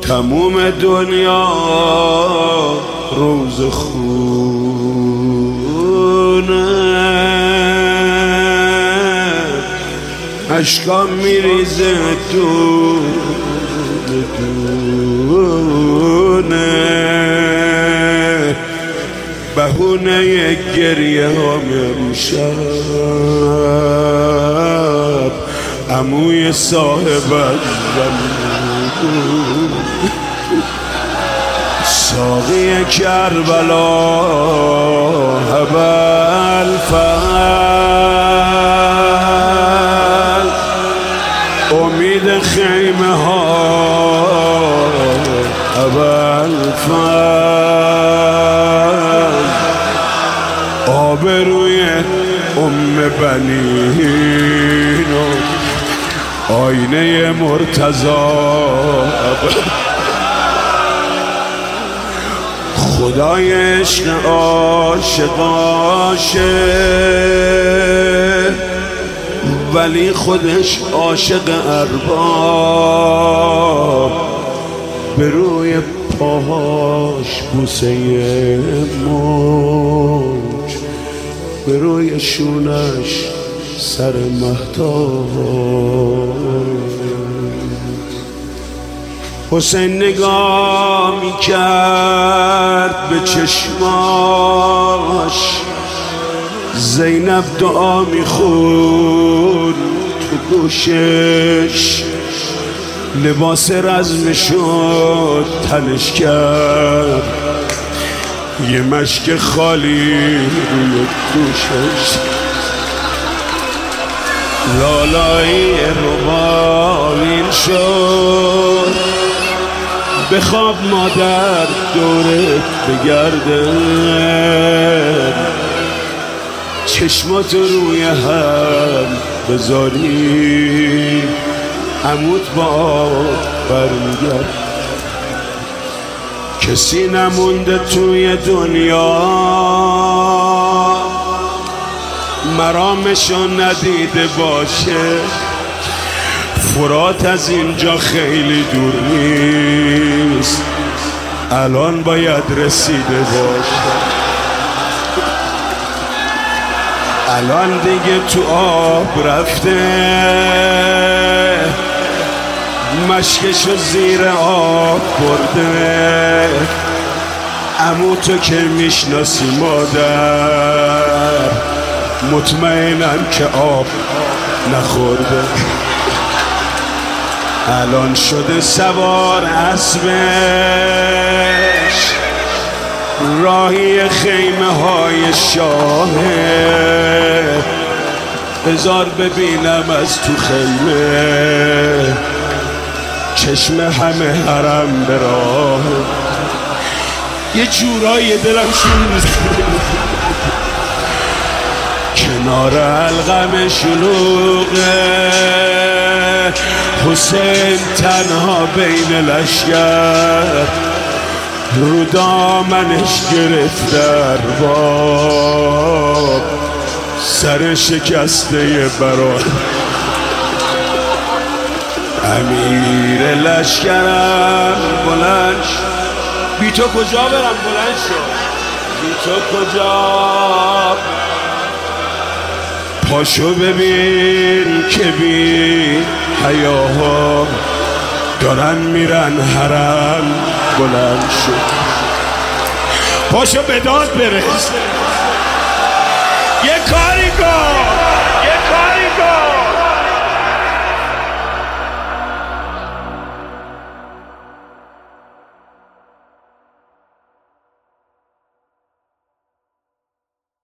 تموم دنیا روز خونه، اشکام میریزه دونه دونه، بهونه گریه ها امشب عموی صاحب زمین، ساقی کربلا ابوالفضل، امید خیمه ها ابوالفضل، آبروی ام بنین و آینه مرتضی، خدای عشق عاشق عاشق، ولی خودش عاشق ارباب، به روی پاهاش بوسه موج، به روی شونش سر مهتاب. حسین نگاه میکرد به چشماش، زینب دعا میخوند تو گوشش، لباس رزمشو تنش کرد، یه مشک خالی روی دوشش، لالایی روبالین شد، بخواب مادر دورت بگرده، چشمات روی هم بذاری، عموت با برمیگرد. کسی نمونده توی دنیا مرامشو ندیده باشه، فرات از اینجا خیلی دور نیست، الان باید رسیده باشه، الان دیگه تو آب رفته، مشکشو زیر آب برده، عمو تو که میشناسی مادر، مطمئنم که آب نخورده، الان شده سوار اسبش، راهی خیمه های شاهه، بذار ببینم از تو خیمه، چشم همه حرم به راه، یه جورایی دلم شروع کنار علقم شلوغه، حسین تنها بین لشگر، رو دامنش گرفت ارباب، سر شکسته برای امیر لشکرم بلند شد. بی تو کجا برم بلند شد، بی تو کجا، پاشو ببین که بی حیاها دارن میرن حرم، بلند شد، پاشو به داد برس،